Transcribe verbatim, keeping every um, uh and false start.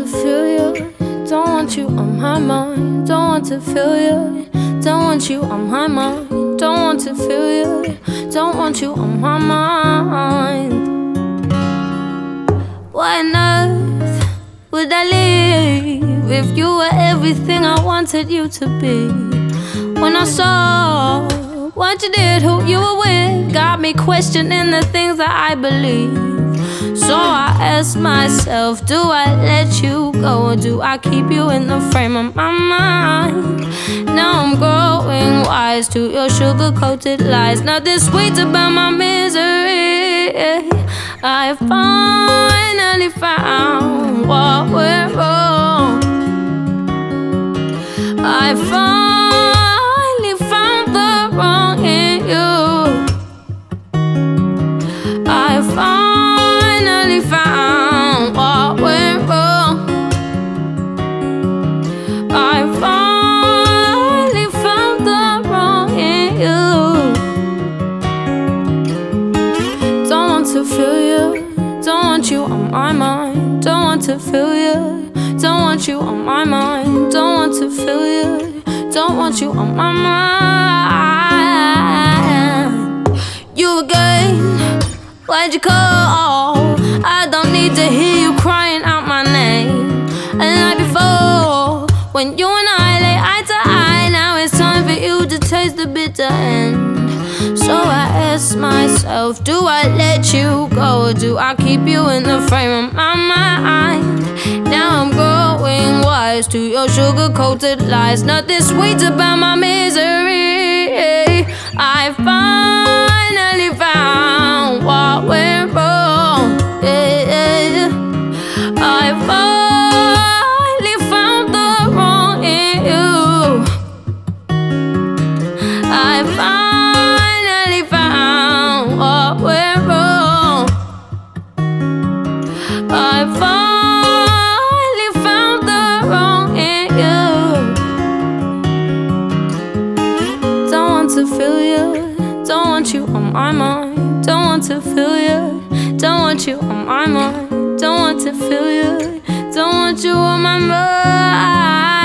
feel you, don't want you on my mind. Don't want to feel you, don't want you on my mind. Don't want to feel you, don't want you on my mind. Why on earth would I leave if you were everything I wanted you to be? When I saw what you did, who you were with, got me questioning the things that I believe. So I asked myself, do I let you go or do I keep you in the frame of my mind? Now I'm growing wise to your sugar-coated lies. Nothing sweet about my misery. I finally found what went wrong. I finally found the wrong in you. I finally found what went wrong. I finally found the wrong in you. Don't want to feel you, don't want you on my mind. Don't want to feel you, don't want you on my mind. Don't want to feel you, don't want you on my mind. You again, why'd you call? I don't need to hear you crying out my name. And like before, when you and I lay eye to eye, now it's time for you to taste the bitter end. So I ask myself, do I let you go or do I keep you in the frame of my mind? Now I'm growing wise to your sugar-coated lies. Nothing sweet about my misery. I finally found what went wrong. Yeah. I finally found the wrong in you. I finally found what went wrong. I finally found the wrong in you. Don't want to feel you, don't want you on my mind. Don't want to feel you, don't want you on my mind. Don't want to feel you, don't want you on my mind.